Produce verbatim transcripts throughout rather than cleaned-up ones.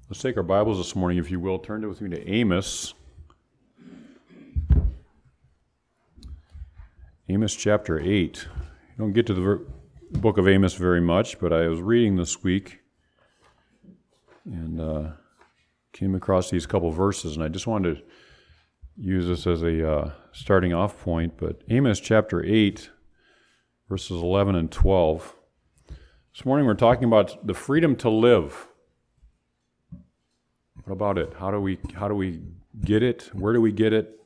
Let's take our Bibles this morning, if you will. Turn with me to Amos. Amos chapter eight. You don't get to the ver- book of Amos very much, but I was reading this week and uh, came across these couple verses, and I just wanted to use this as a uh, starting off point. But Amos chapter eight, verses eleven and twelve. This morning we're talking about the freedom to live. What about it? How do we how do we get it? Where do we get it?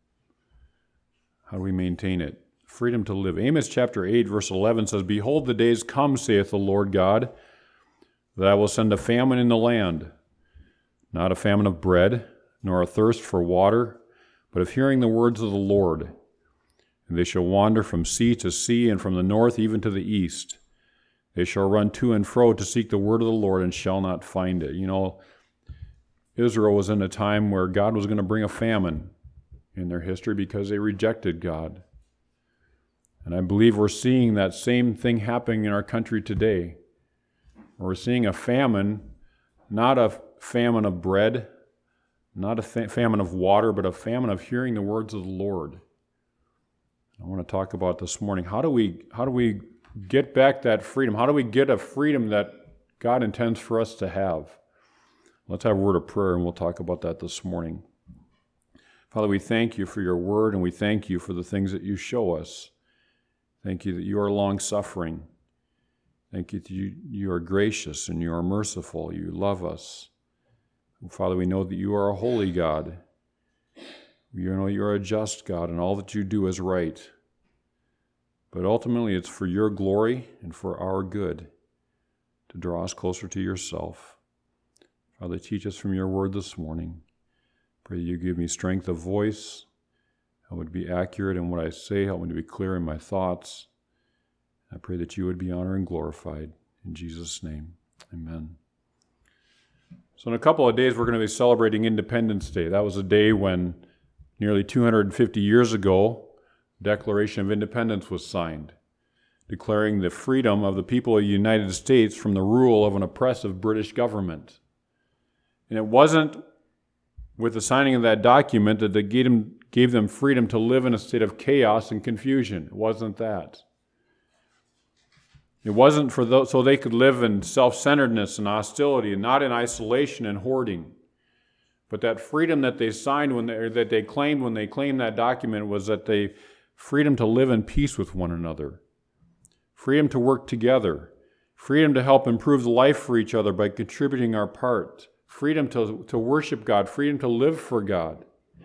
How do we maintain it? Freedom to live. Amos chapter eight, verse eleven says, "Behold, the days come, saith the Lord God, that I will send a famine in the land, not a famine of bread, nor a thirst for water, but of hearing the words of the Lord. And they shall wander from sea to sea, and from the north even to the east. They shall run to and fro to seek the word of the Lord, and shall not find it." You know, Israel was in a time where God was going to bring a famine in their history because they rejected God. And I believe we're seeing that same thing happening in our country today. We're seeing a famine, not a famine of bread, not a fa- famine of water, but a famine of hearing the words of the Lord. I want to talk about this morning. How do we how do we get back that freedom? How do we get a freedom that God intends for us to have? Let's have a word of prayer, and we'll talk about that this morning. Father, we thank you for your word, and we thank you for the things that you show us. Thank you that you are long-suffering. Thank you that you, you are gracious and you are merciful. You love us. And Father, we know that you are a holy God. We know you're a just God, and all that you do is right. But ultimately, it's for your glory and for our good to draw us closer to yourself. Father, teach us from your word this morning. Pray that you give me strength of voice. Help me to be accurate in what I say. Help me to be clear in my thoughts. I pray that you would be honored and glorified. In Jesus' name, amen. So in a couple of days, we're going to be celebrating Independence Day. That was a day when nearly two hundred fifty years ago, the Declaration of Independence was signed, declaring the freedom of the people of the United States from the rule of an oppressive British government. And it wasn't with the signing of that document that they gave them, gave them freedom to live in a state of chaos and confusion. It wasn't that. It wasn't for those, so they could live in self-centeredness and hostility and not in isolation and hoarding. But that freedom that they signed when they, or that they claimed when they claimed that document was that they freedom to live in peace with one another, freedom to work together, freedom to help improve life for each other by contributing our part, freedom to, to worship God, freedom to live for God.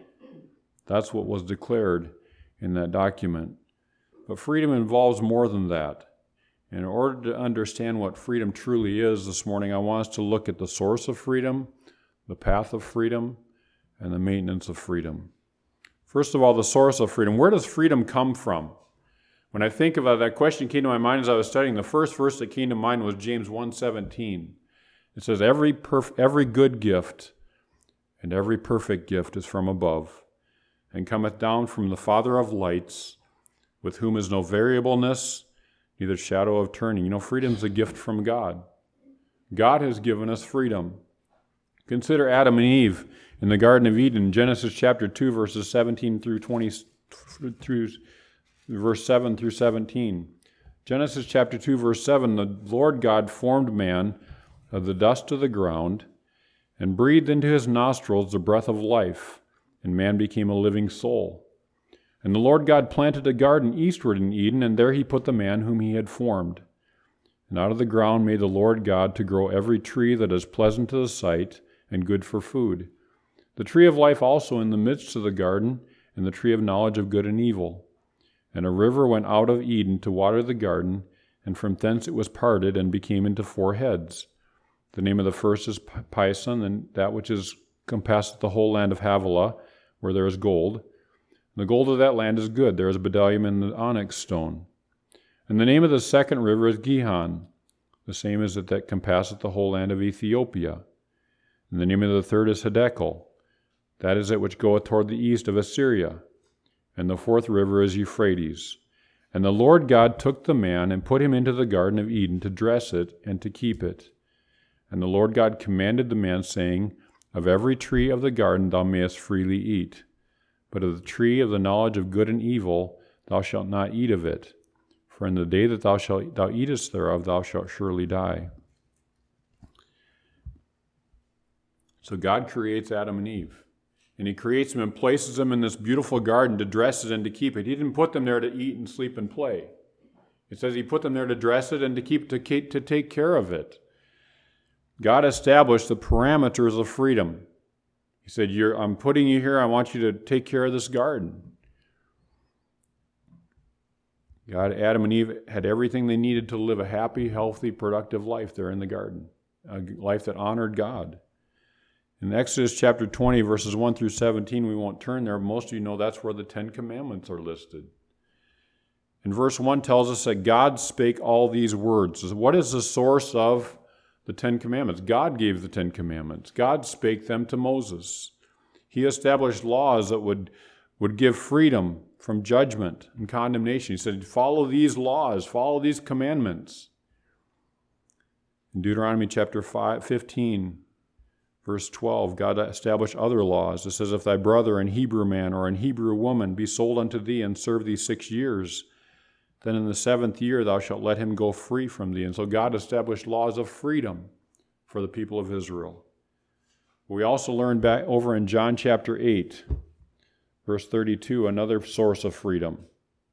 That's what was declared in that document. But freedom involves more than that. In order to understand what freedom truly is this morning, I want us to look at the source of freedom, the path of freedom, and the maintenance of freedom. First of all, the source of freedom. Where does freedom come from? When I think about that question came to my mind as I was studying, the first verse that came to mind was James one seventeen. It says, every perf- every good gift and every perfect gift is from above, and cometh down from the Father of lights, with whom is no variableness, neither shadow of turning. You know, freedom is a gift from God. God has given us freedom. Consider Adam and Eve in the Garden of Eden, Genesis chapter two, verses seventeen through twenty, through verse seven through seventeen. Genesis chapter two, verse seven, the Lord God formed man of the dust of the ground, and breathed into his nostrils the breath of life, and man became a living soul. And the Lord God planted a garden eastward in Eden, and there he put the man whom he had formed. And out of the ground made the Lord God to grow every tree that is pleasant to the sight, and good for food. The tree of life also in the midst of the garden, and the tree of knowledge of good and evil. And a river went out of Eden to water the garden, and from thence it was parted, and became into four heads. The name of the first is Pison, and that which is compasseth the whole land of Havilah, where there is gold. The gold of that land is good. There is bdellium and the onyx stone. And the name of the second river is Gihon. The same is it that compasseth the whole land of Ethiopia. And the name of the third is Hiddekel. That is it which goeth toward the east of Assyria. And the fourth river is Euphrates. And the Lord God took the man and put him into the Garden of Eden to dress it and to keep it. And the Lord God commanded the man, saying, Of every tree of the garden thou mayest freely eat, but of the tree of the knowledge of good and evil thou shalt not eat of it. For in the day that thou shalt thou eatest thereof, thou shalt surely die. So God creates Adam and Eve. And he creates them and places them in this beautiful garden to dress it and to keep it. He didn't put them there to eat and sleep and play. It says he put them there to dress it and to keep to, to take care of it. God established the parameters of freedom. He said, You're, I'm putting you here. I want you to take care of this garden. God, Adam and Eve had everything they needed to live a happy, healthy, productive life there in the garden, a life that honored God. In Exodus chapter twenty, verses one through seventeen, we won't turn there. Most of you know that's where the Ten Commandments are listed. And verse one tells us that God spake all these words. What is the source of the Ten Commandments? God gave the Ten Commandments. God spake them to Moses. He established laws that would, would give freedom from judgment and condemnation. He said, follow these laws, follow these commandments. In Deuteronomy chapter five, fifteen, verse twelve, God established other laws. It says, if thy brother, an Hebrew man or an Hebrew woman, be sold unto thee and serve thee six years, then in the seventh year thou shalt let him go free from thee. And so God established laws of freedom for the people of Israel. We also learned back over in John chapter eight, verse thirty-two, another source of freedom.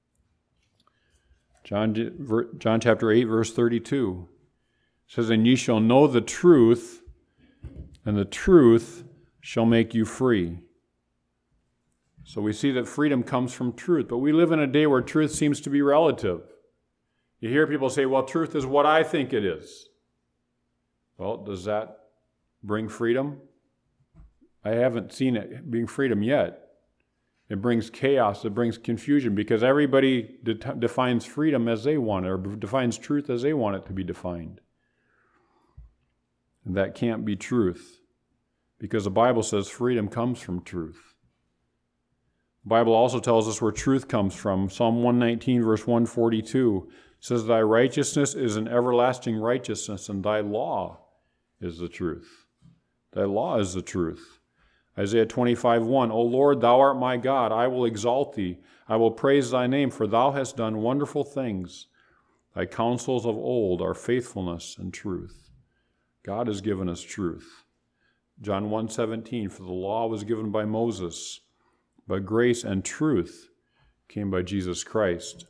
John, John chapter eight, verse thirty-two says, and ye shall know the truth, and the truth shall make you free. So we see that freedom comes from truth, but we live in a day where truth seems to be relative. You hear people say, well, truth is what I think it is. Well, does that bring freedom? I haven't seen it bring freedom yet. It brings chaos, it brings confusion, because everybody de- defines freedom as they want it, or defines truth as they want it to be defined. And that can't be truth, because the Bible says freedom comes from truth. The Bible also tells us where truth comes from. Psalm one nineteen, verse one forty-two says, thy righteousness is an everlasting righteousness, and thy law is the truth. Thy law is the truth. Isaiah twenty-five, one, O Lord, thou art my God. I will exalt thee. I will praise thy name, for thou hast done wonderful things. Thy counsels of old are faithfulness and truth. God has given us truth. John one seventeen, for the law was given by Moses, but grace and truth came by Jesus Christ.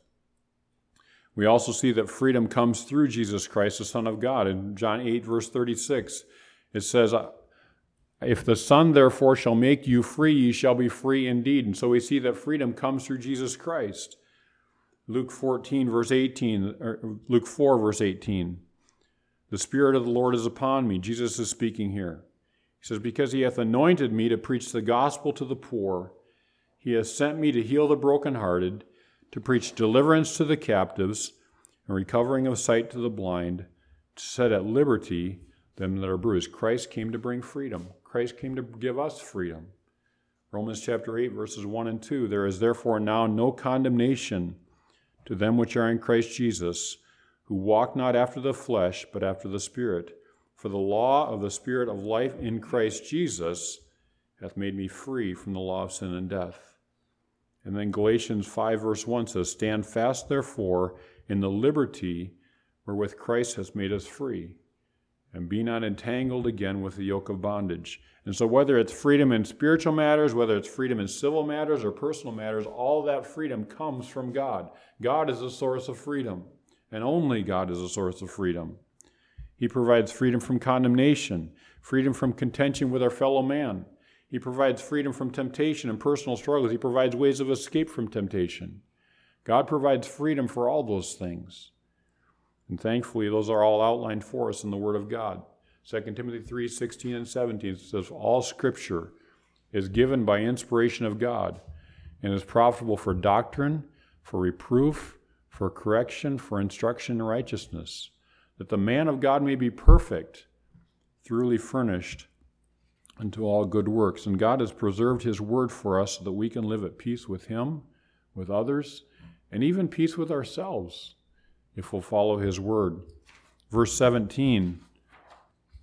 We also see that freedom comes through Jesus Christ, the Son of God. In John eight, verse thirty-six, it says, if the Son therefore shall make you free, ye shall be free indeed. And so we see that freedom comes through Jesus Christ. Luke fourteen, verse eighteen, or Luke four, verse eighteen, the Spirit of the Lord is upon me. Jesus is speaking here. He says, because he hath anointed me to preach the gospel to the poor, he has sent me to heal the brokenhearted, to preach deliverance to the captives, and recovering of sight to the blind, to set at liberty them that are bruised. Christ came to bring freedom. Christ came to give us freedom. Romans chapter eight, verses one and two, there is therefore now no condemnation to them which are in Christ Jesus, who walk not after the flesh, but after the Spirit. For the law of the Spirit of life in Christ Jesus hath made me free from the law of sin and death. And then Galatians five, verse one says, stand fast, therefore, in the liberty wherewith Christ has made us free, and be not entangled again with the yoke of bondage. And so whether it's freedom in spiritual matters, whether it's freedom in civil matters or personal matters, all that freedom comes from God. God is the source of freedom, and only God is the source of freedom. He provides freedom from condemnation, freedom from contention with our fellow man. He provides freedom from temptation and personal struggles. He provides ways of escape from temptation. God provides freedom for all those things. And thankfully, those are all outlined for us in the Word of God. Second Timothy three, sixteen and seventeen says, all Scripture is given by inspiration of God and is profitable for doctrine, for reproof, for correction, for instruction in righteousness, that the man of God may be perfect, thoroughly furnished unto all good works. And God has preserved His Word for us so that we can live at peace with Him, with others, and even peace with ourselves if we'll follow His Word. Verse seventeen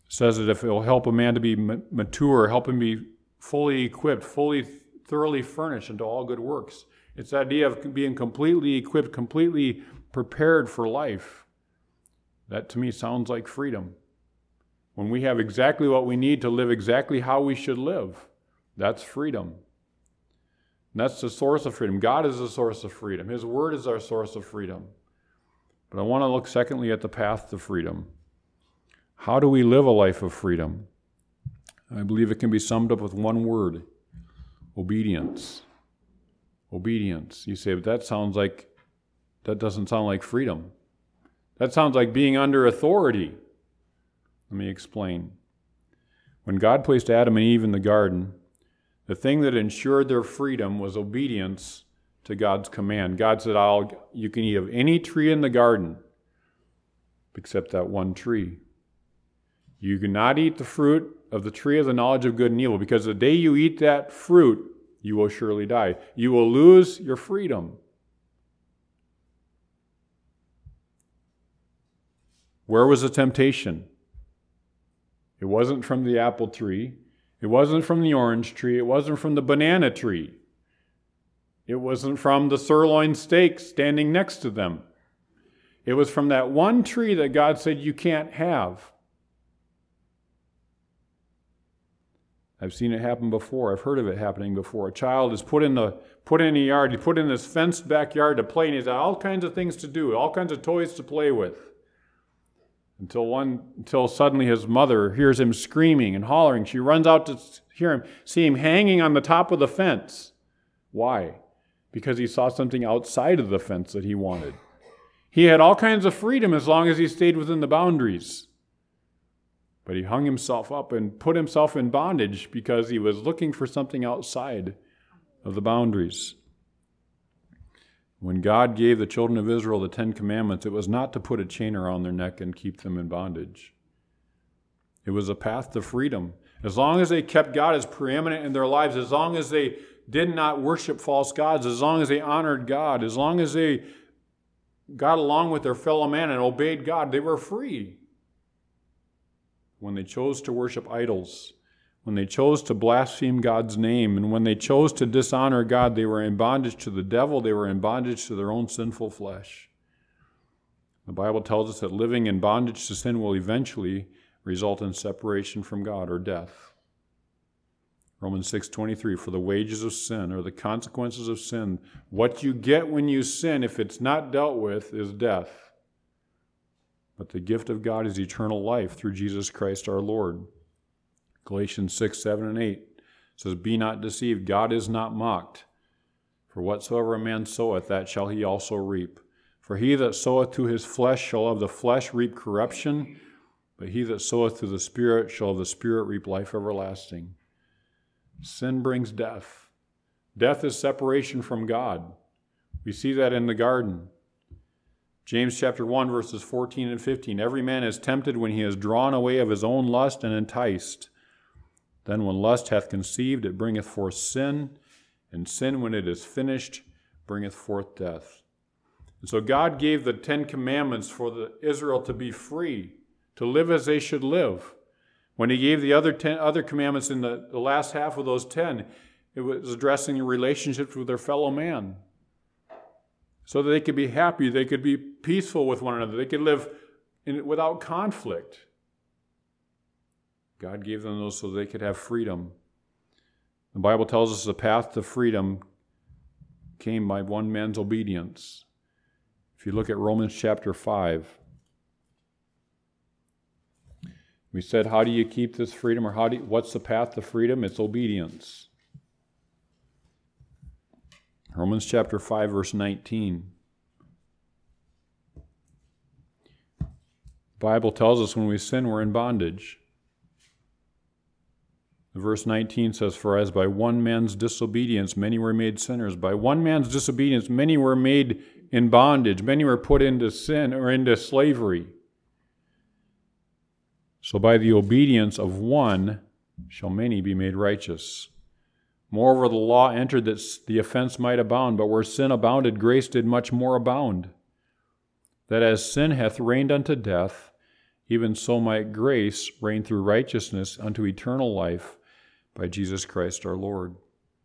says that if it will help a man to be mature, help him be fully equipped, fully, thoroughly furnished into all good works. It's the idea of being completely equipped, completely prepared for life. That to me sounds like freedom. When we have exactly what we need to live exactly how we should live, that's freedom. And that's the source of freedom. God is the source of freedom. His word is our source of freedom. But I want to look secondly at the path to freedom. How do we live a life of freedom? I believe it can be summed up with one word: obedience. Obedience. You say, but that sounds like, that doesn't sound like freedom. That sounds like being under authority. Let me explain. When God placed Adam and Eve in the garden, the thing that ensured their freedom was obedience to God's command. God said, I'll, you can eat of any tree in the garden except that one tree. You cannot eat the fruit of the tree of the knowledge of good and evil, because the day you eat that fruit, you will surely die. You will lose your freedom. Where was the temptation? It wasn't from the apple tree. It wasn't from the orange tree. It wasn't from the banana tree. It wasn't from the sirloin steak standing next to them. It was from that one tree that God said you can't have. I've seen it happen before. I've heard of it happening before. A child is put in the put in a yard. He's put in this fenced backyard to play, and he's got all kinds of things to do, all kinds of toys to play with. Until one, until suddenly his mother hears him screaming and hollering. She runs out to hear him, see him hanging on the top of the fence. Why? Because he saw something outside of the fence that he wanted. He had all kinds of freedom as long as he stayed within the boundaries. But he hung himself up and put himself in bondage because he was looking for something outside of the boundaries. When God gave the children of Israel the Ten Commandments, it was not to put a chain around their neck and keep them in bondage. It was a path to freedom. As long as they kept God as preeminent in their lives, as long as they did not worship false gods, as long as they honored God, as long as they got along with their fellow man and obeyed God, they were free. When they chose to worship idols, when they chose to blaspheme God's name, and when they chose to dishonor God, they were in bondage to the devil, they were in bondage to their own sinful flesh. The Bible tells us that living in bondage to sin will eventually result in separation from God or death. Romans six twenty-three, for the wages of sin, or the consequences of sin, what you get when you sin, if it's not dealt with, is death. But the gift of God is eternal life through Jesus Christ our Lord. Galatians six, seven, and eight says, be not deceived, God is not mocked. For whatsoever a man soweth, that shall he also reap. For he that soweth to his flesh shall of the flesh reap corruption, but he that soweth to the Spirit shall of the Spirit reap life everlasting. Sin brings death. Death is separation from God. We see that in the garden. James chapter one, verses fourteen and fifteen. Every man is tempted when he is drawn away of his own lust and enticed. Then when lust hath conceived, it bringeth forth sin, and sin, when it is finished, bringeth forth death. And so God gave the Ten Commandments for the Israel to be free, to live as they should live. When he gave the other ten other commandments in the, the last half of those ten, it was addressing the relationships with their fellow man. So that they could be happy, they could be peaceful with one another, they could live in, without conflict. God gave them those so they could have freedom. The Bible tells us the path to freedom came by one man's obedience. If you look at Romans chapter five, we said, how do you keep this freedom, or how do you, what's the path to freedom? It's obedience. Romans chapter five, verse nineteen. The Bible tells us when we sin, we're in bondage. Verse nineteen says, for as by one man's disobedience many were made sinners, by one man's disobedience many were made in bondage, many were put into sin or into slavery. So by the obedience of one shall many be made righteous. Moreover, the law entered that the offense might abound, but where sin abounded, grace did much more abound. That as sin hath reigned unto death, even so might grace reign through righteousness unto eternal life by Jesus Christ our Lord.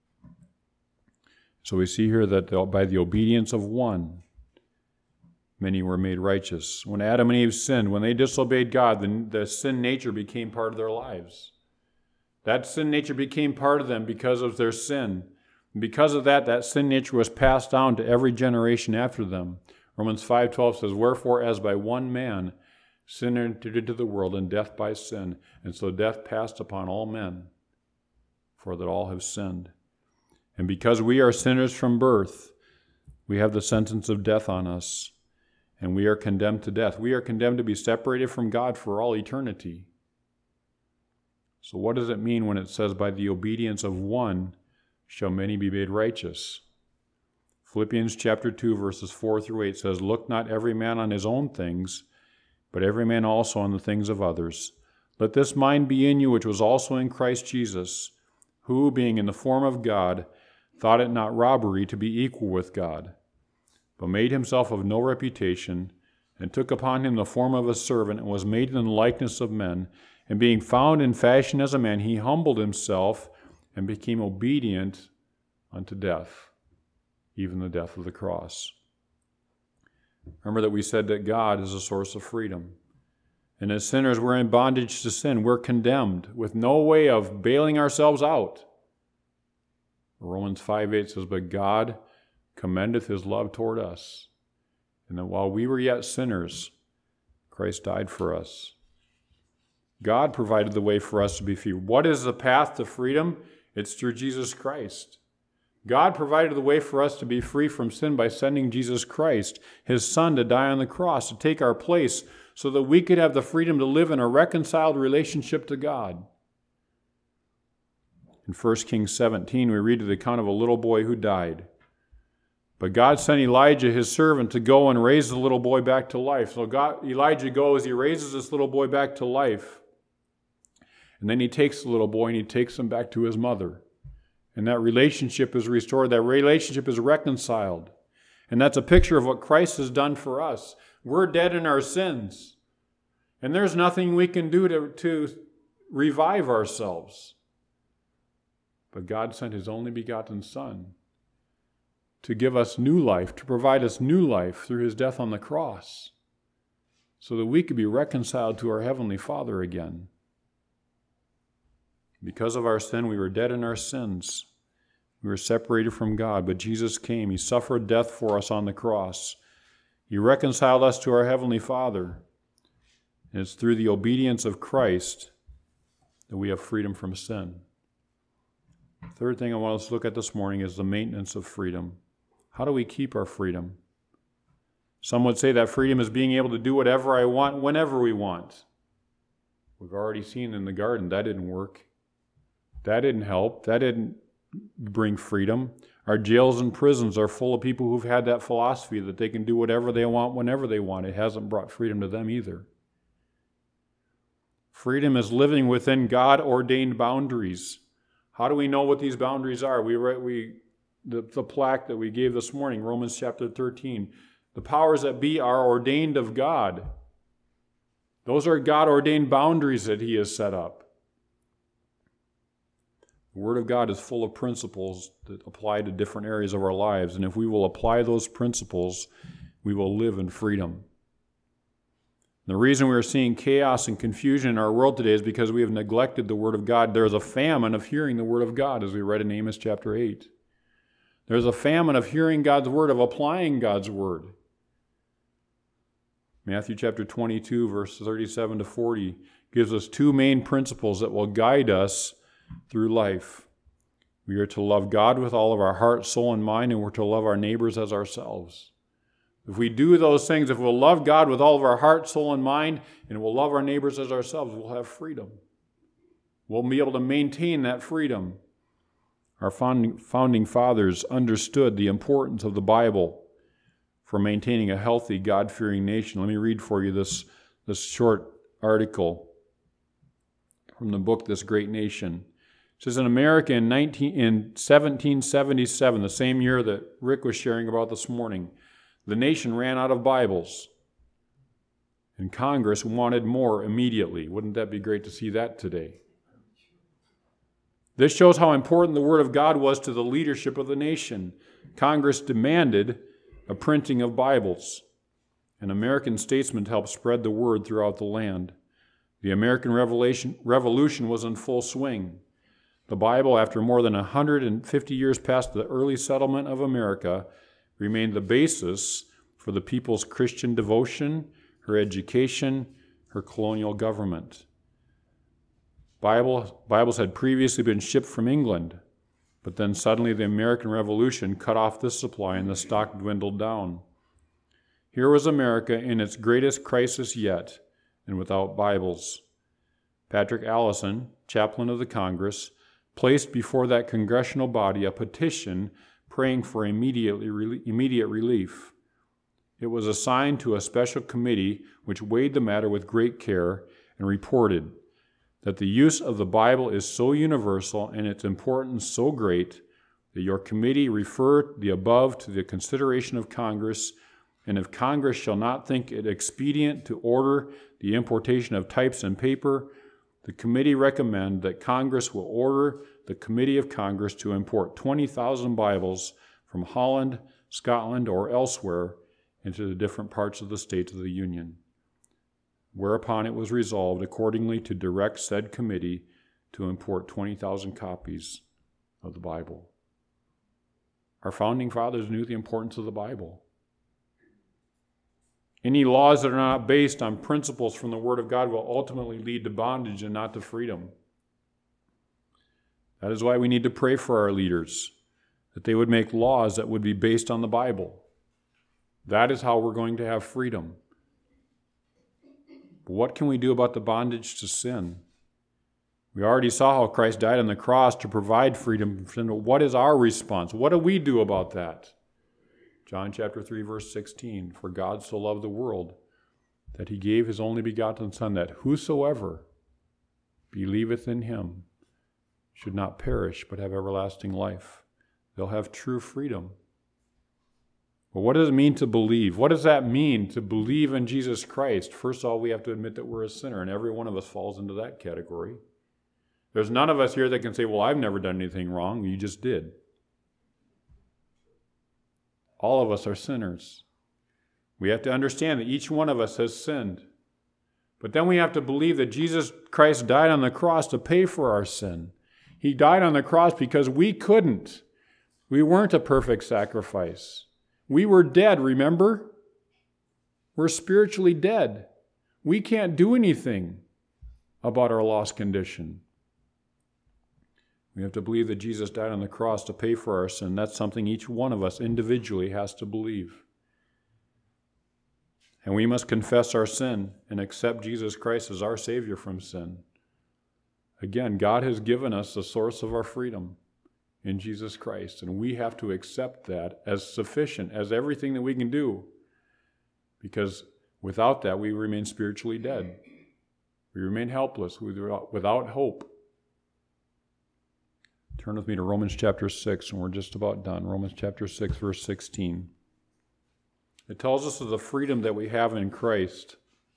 So we see here that by the obedience of one, many were made righteous. When Adam and Eve sinned, when they disobeyed God, the, the sin nature became part of their lives. That sin nature became part of them because of their sin. And because of that, that sin nature was passed down to every generation after them. Romans five twelve says, "Wherefore, as by one man sin entered into the world, and death by sin, and so death passed upon all men, for that all have sinned. And because we are sinners from birth, we have the sentence of death on us, and we are condemned to death." We are condemned to be separated from God for all eternity. So what does it mean when it says, "By the obedience of one shall many be made righteous"? Philippians chapter two, verses four through eight says, "Look not every man on his own things, but every man also on the things of others. Let this mind be in you, which was also in Christ Jesus, who, being in the form of God, thought it not robbery to be equal with God, but made himself of no reputation, and took upon him the form of a servant, and was made in the likeness of men. And being found in fashion as a man, he humbled himself, and became obedient unto death, even the death of the cross." Remember that we said that God is a source of freedom. And as sinners, we're in bondage to sin. We're condemned with no way of bailing ourselves out. Romans five eight says, "But God commendeth his love toward us, and that while we were yet sinners, Christ died for us." God provided the way for us to be free. What is the path to freedom? It's through Jesus Christ. God provided the way for us to be free from sin by sending Jesus Christ, his Son, to die on the cross, to take our place, so that we could have the freedom to live in a reconciled relationship to God. In First Kings seventeen, we read of the account of a little boy who died. But God sent Elijah, his servant, to go and raise the little boy back to life. So God, Elijah goes, he raises this little boy back to life. And then he takes the little boy and he takes him back to his mother. And that relationship is restored. That relationship is reconciled. And that's a picture of what Christ has done for us. We're dead in our sins. And there's nothing we can do to, to revive ourselves. But God sent his only begotten Son to give us new life, to provide us new life through his death on the cross, so that we could be reconciled to our Heavenly Father again. Because of our sin, we were dead in our sins. We were separated from God, but Jesus came. He suffered death for us on the cross. He reconciled us to our Heavenly Father. And it's through the obedience of Christ that we have freedom from sin. The third thing I want us to look at this morning is the maintenance of freedom. How do we keep our freedom? Some would say that freedom is being able to do whatever I want, whenever we want. We've already seen in the garden that didn't work. That didn't help. That didn't bring freedom. Our jails and prisons are full of people who've had that philosophy that they can do whatever they want, whenever they want. It hasn't brought freedom to them either. Freedom is living within God-ordained boundaries. How do we know what these boundaries are? We, we the, the plaque that we gave this morning, Romans chapter thirteen. The powers that be are ordained of God. Those are God-ordained boundaries that he has set up. The Word of God is full of principles that apply to different areas of our lives, and if we will apply those principles, we will live in freedom. The reason we are seeing chaos and confusion in our world today is because we have neglected the Word of God. There is a famine of hearing the Word of God, as we read in Amos chapter eight. There's a famine of hearing God's Word, of applying God's Word. Matthew chapter twenty-two, verse thirty-seven to forty, gives us two main principles that will guide us through life. We are to love God with all of our heart, soul, and mind, and we're to love our neighbors as ourselves. If we do those things, if we'll love God with all of our heart, soul, and mind, and we'll love our neighbors as ourselves, we'll have freedom. We'll be able to maintain that freedom. Our founding, founding fathers understood the importance of the Bible for maintaining a healthy, God-fearing nation. Let me read for you this, this short article from the book, This Great Nation. It says, in America in, nineteen, in seventeen seventy-seven, the same year that Rick was sharing about this morning, the nation ran out of Bibles. And Congress wanted more immediately. Wouldn't that be great to see that today? This shows how important the Word of God was to the leadership of the nation. Congress demanded a printing of Bibles, and American statesmen helped spread the word throughout the land. The American Revolution, Revolution was in full swing. The Bible, after more than one hundred fifty years past the early settlement of America, remained the basis for the people's Christian devotion, her education, her colonial government. Bible, Bibles had previously been shipped from England, but then suddenly the American Revolution cut off this supply and the stock dwindled down. Here was America in its greatest crisis yet, and without Bibles. Patrick Allison, chaplain of the Congress, placed before that congressional body a petition praying for immediately, immediate relief. It was assigned to a special committee which weighed the matter with great care and reported that the use of the Bible is so universal and its importance so great that your committee refer the above to the consideration of Congress, and if Congress shall not think it expedient to order the importation of types and paper, the committee recommend that Congress will order the Committee of Congress to import twenty thousand Bibles from Holland, Scotland, or elsewhere into the different parts of the states of the Union. Whereupon it was resolved accordingly to direct said committee to import twenty thousand copies of the Bible. Our founding fathers knew the importance of the Bible. Any laws that are not based on principles from the Word of God will ultimately lead to bondage and not to freedom. That is why we need to pray for our leaders, that they would make laws that would be based on the Bible. That is how we're going to have freedom. But what can we do about the bondage to sin? We already saw how Christ died on the cross to provide freedom from sin. What is our response? What do we do about that? John chapter three, verse sixteen, for God so loved the world that he gave his only begotten Son, that whosoever believeth in him should not perish but have everlasting life. They'll have true freedom. But what does it mean to believe? What does that mean to believe in Jesus Christ? First of all, we have to admit that we're a sinner, and every one of us falls into that category. There's none of us here that can say, well, I've never done anything wrong. You just did. All of us are sinners. We have to understand that each one of us has sinned. But then we have to believe that Jesus Christ died on the cross to pay for our sin. He died on the cross because we couldn't. We weren't a perfect sacrifice. We were dead, remember? We're spiritually dead. We can't do anything about our lost condition. We have to believe that Jesus died on the cross to pay for our sin. That's something each one of us individually has to believe. And we must confess our sin and accept Jesus Christ as our Savior from sin. Again, God has given us the source of our freedom in Jesus Christ, and we have to accept that as sufficient, as everything that we can do, because without that, we remain spiritually dead. We remain helpless, without hope. Turn with me to Romans chapter six, and we're just about done. Romans chapter six, verse sixteen. It tells us of the freedom that we have in Christ.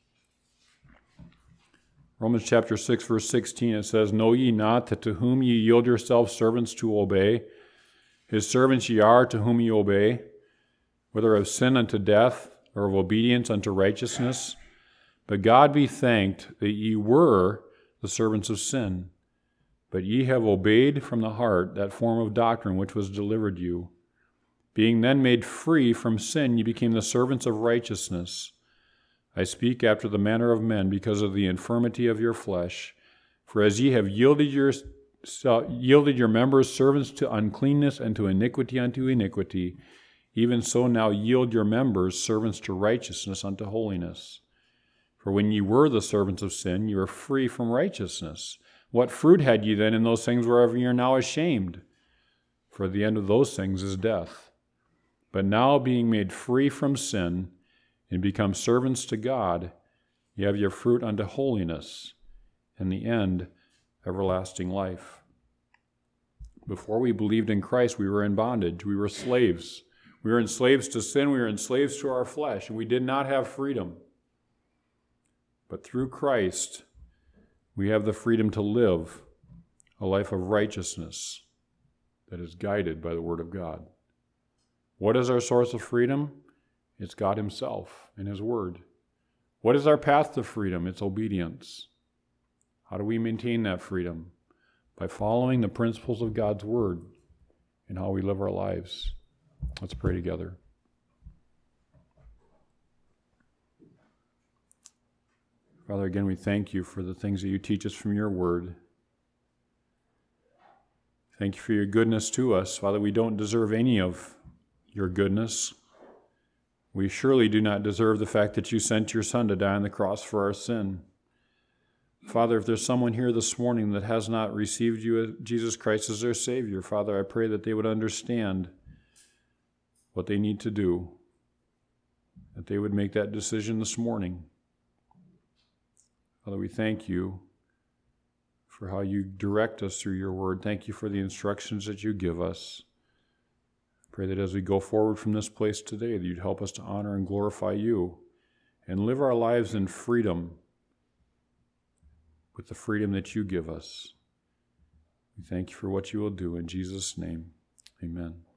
Romans chapter six, verse sixteen, it says, Know ye not that to whom ye yield yourselves servants to obey, his servants ye are to whom ye obey, whether of sin unto death, or of obedience unto righteousness? But God be thanked that ye were the servants of sin, but ye have obeyed from the heart that form of doctrine which was delivered you. Being then made free from sin, ye became the servants of righteousness. I speak after the manner of men because of the infirmity of your flesh. For as ye have yielded your, yielded your members servants to uncleanness and to iniquity unto iniquity, even so now yield your members servants to righteousness unto holiness. For when ye were the servants of sin, ye were free from righteousness. What fruit had ye then in those things whereof ye are now ashamed? For the end of those things is death. But now being made free from sin, and become servants to God, ye have your fruit unto holiness, and the end, everlasting life. Before we believed in Christ, we were in bondage. We were slaves. We were enslaved to sin. We were enslaved to our flesh, and we did not have freedom. But through Christ, we have the freedom to live a life of righteousness that is guided by the Word of God. What is our source of freedom? It's God Himself and His Word. What is our path to freedom? It's obedience. How do we maintain that freedom? By following the principles of God's Word in how we live our lives. Let's pray together. Father, again, we thank you for the things that you teach us from your Word. Thank you for your goodness to us. Father, we don't deserve any of your goodness. We surely do not deserve the fact that you sent your Son to die on the cross for our sin. Father, if there's someone here this morning that has not received you, Jesus Christ, as their Savior, Father, I pray that they would understand what they need to do, that they would make that decision this morning. Father, we thank you for how you direct us through your word. Thank you for the instructions that you give us. Pray that as we go forward from this place today, that you'd help us to honor and glorify you and live our lives in freedom with the freedom that you give us. We thank you for what you will do. In Jesus' name, amen.